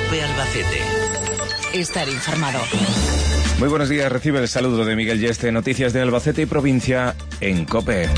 COPE Albacete. Estar informado. Muy buenos días, recibe el saludo de Miguel Yeste, noticias de Albacete y provincia en COPE.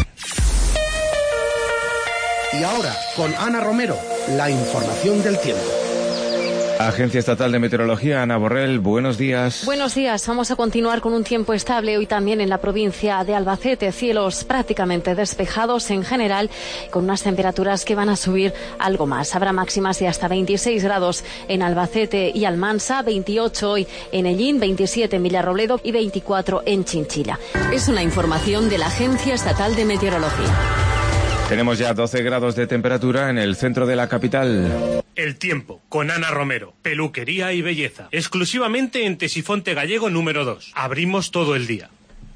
Y ahora, con Ana Romero, la información del tiempo. Agencia Estatal de Meteorología, Ana Borrell, buenos días. Buenos días, vamos a continuar con un tiempo estable hoy también en la provincia de Albacete, cielos prácticamente despejados en general, con unas temperaturas que van a subir algo más. Habrá máximas de hasta 26 grados en Albacete y Almansa, 28 hoy en Ellín, 27 en Villarrobledo y 24 en Chinchilla. Es una información de la Agencia Estatal de Meteorología. Tenemos ya 12 grados de temperatura en el centro de la capital. El tiempo, con Ana Romero, peluquería y belleza. Exclusivamente en Tesifonte Gallego número 2. Abrimos todo el día.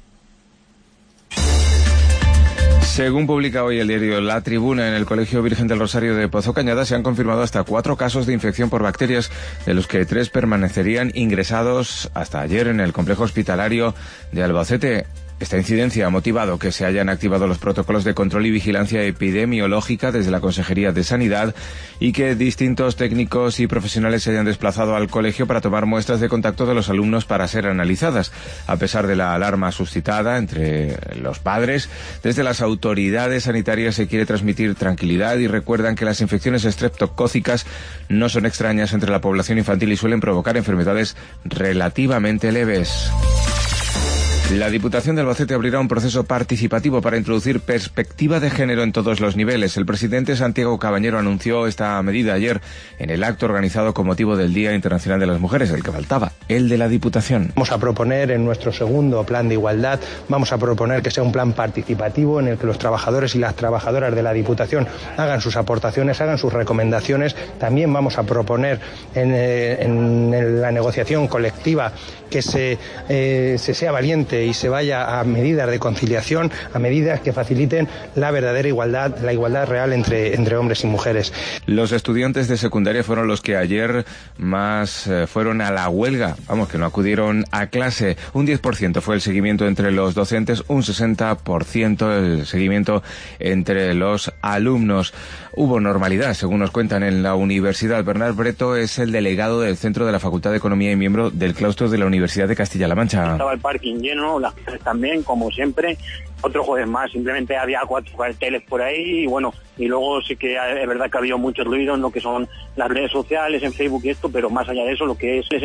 Según publica hoy el diario La Tribuna, en el Colegio Virgen del Rosario de Pozo Cañada se han confirmado hasta 4 casos de infección por bacterias, de los que 3 permanecerían ingresados hasta ayer en el complejo hospitalario de Albacete. Esta incidencia ha motivado que se hayan activado los protocolos de control y vigilancia epidemiológica desde la Consejería de Sanidad y que distintos técnicos y profesionales se hayan desplazado al colegio para tomar muestras de contacto de los alumnos para ser analizadas. A pesar de la alarma suscitada entre los padres, desde las autoridades sanitarias se quiere transmitir tranquilidad y recuerdan que las infecciones estreptocócicas no son extrañas entre la población infantil y suelen provocar enfermedades relativamente leves. La Diputación de Albacete abrirá un proceso participativo para introducir perspectiva de género en todos los niveles. El presidente Santiago Cabañero anunció esta medida ayer en el acto organizado con motivo del Día Internacional de las Mujeres, el que faltaba, el de la Diputación. Vamos a proponer en nuestro segundo plan de igualdad, vamos a proponer que sea un plan participativo en el que los trabajadores y las trabajadoras de la Diputación hagan sus aportaciones, hagan sus recomendaciones. También vamos a proponer en la negociación colectiva que se sea valiente y se vaya a medidas de conciliación, a medidas que faciliten la verdadera igualdad, la igualdad real entre hombres y mujeres. Los estudiantes de secundaria fueron los que ayer más fueron a la huelga, que no acudieron a clase. Un 10% fue el seguimiento entre los docentes, un 60% el seguimiento entre los alumnos. Hubo normalidad, según nos cuentan en la universidad. Bernard Breto es el delegado del Centro de la Facultad de Economía y miembro del claustro de la Universidad de Castilla-La Mancha. Estaba el parking lleno, las clases también, como siempre. Otro jueves más, simplemente había 4 carteles por ahí y luego sí que es verdad que ha habido mucho ruido en lo que son las redes sociales, en Facebook y esto, pero más allá de eso lo que es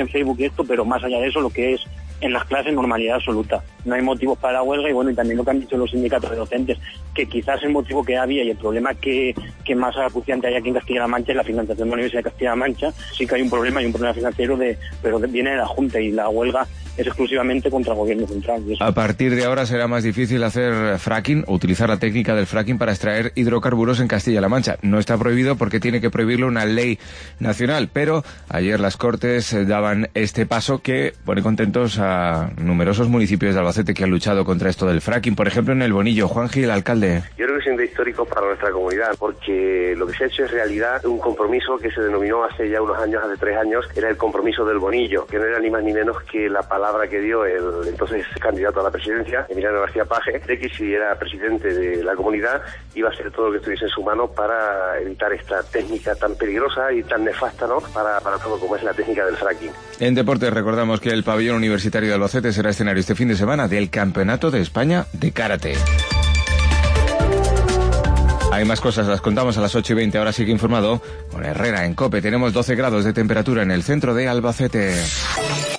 en las clases normalidad absoluta. No hay motivos para la huelga y también lo que han dicho los sindicatos de docentes, que quizás el motivo que había y el problema que más acuciante hay aquí en Castilla-La Mancha es la financiación de la Universidad de Castilla-La Mancha. Sí que hay un problema financiero pero viene de la Junta y la huelga es exclusivamente contra el gobierno central. A partir de ahora será más difícil hacer fracking o utilizar la técnica del fracking para extraer hidrocarburos en Castilla-La Mancha. No está prohibido porque tiene que prohibirlo una ley nacional, pero ayer las Cortes daban este paso que pone contentos a numerosos municipios de Albacete que han luchado contra esto del fracking. Por ejemplo, en El Bonillo, Juan Gil, alcalde. Yo creo que es un día histórico para nuestra comunidad porque lo que se ha hecho es realidad un compromiso que se denominó hace ya unos años, hace 3 años, era el compromiso del Bonillo, que no era ni más ni menos que la palabra que dio el entonces candidato a la presidencia, Emiliano García Paje, de que si era presidente de la comunidad iba a hacer todo lo que estuviese en su mano para evitar esta técnica tan peligrosa y tan nefasta, para todo como es la técnica del fracking. En deportes recordamos que el pabellón universitario de Albacete será escenario este fin de semana del Campeonato de España de Karate. Hay más cosas, las contamos a las 8:20. Ahora sigue informado con Herrera en COPE. Tenemos 12 grados de temperatura en el centro de Albacete.